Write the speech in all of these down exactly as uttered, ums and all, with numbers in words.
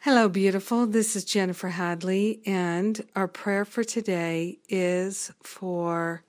Hello, beautiful. This is Jennifer Hadley, and our prayer for today is for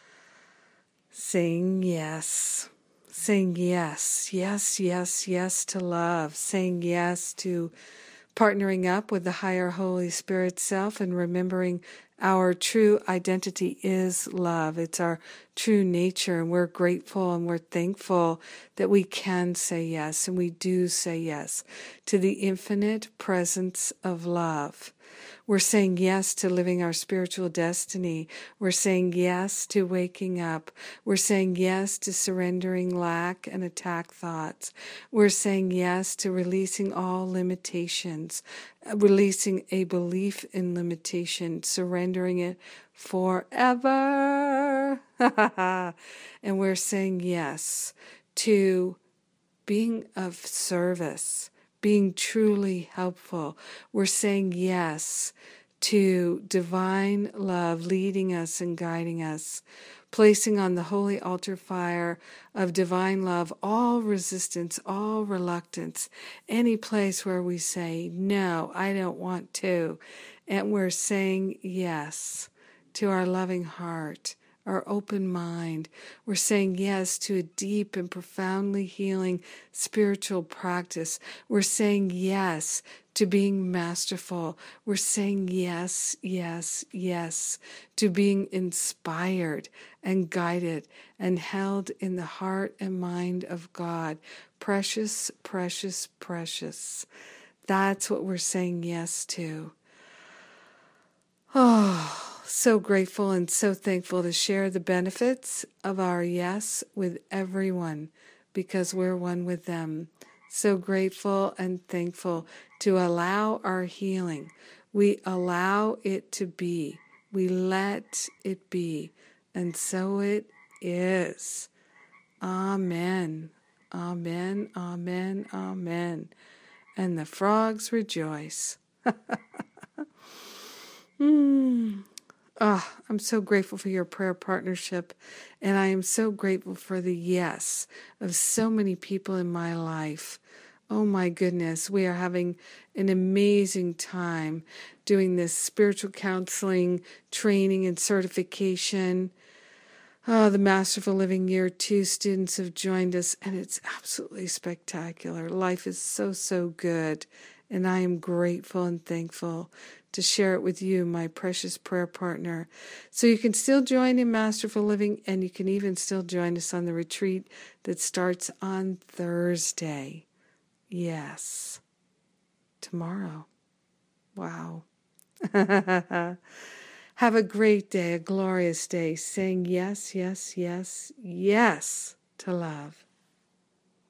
saying yes. Saying yes, yes, yes, yes to love. Saying yes to partnering up with the higher Holy Spirit self and remembering our true identity is love. It's our true nature, and we're grateful and we're thankful that we can say yes, and we do say yes to the infinite presence of love. We're saying yes to living our spiritual destiny. We're saying yes to waking up. We're saying yes to surrendering lack and attack thoughts. We're saying yes to releasing all limitations, releasing a belief in limitation, surrendering it forever. And we're saying yes to being of service, being truly helpful. We're saying yes to divine love leading us and guiding us, placing on the holy altar fire of divine love all resistance, all reluctance, any place where we say, no, I don't want to. And we're saying yes to our loving heart, our open mind. We're saying yes to a deep and profoundly healing spiritual practice. We're saying yes to being masterful. We're saying yes, yes, yes to being inspired and guided and held in the heart and mind of God. Precious, precious, precious. That's what we're saying yes to. Oh, so grateful and so thankful to share the benefits of our yes with everyone because we're one with them. So grateful and thankful to allow our healing. We allow it to be. We let it be. And so it is. Amen. Amen. Amen. Amen. And the frogs rejoice. Hmm. Oh, I'm so grateful for your prayer partnership, and I am so grateful for the yes of so many people in my life. Oh my goodness, we are having an amazing time doing this spiritual counseling training and certification. Oh, the Masterful Living Year two students have joined us, and it's absolutely spectacular. Life is so, so good, and I am grateful and thankful to share it with you, my precious prayer partner. So you can still join in Masterful Living, and you can even still join us on the retreat that starts on Thursday. Yes. Tomorrow. Wow. Have a great day, a glorious day, saying yes, yes, yes, yes to love.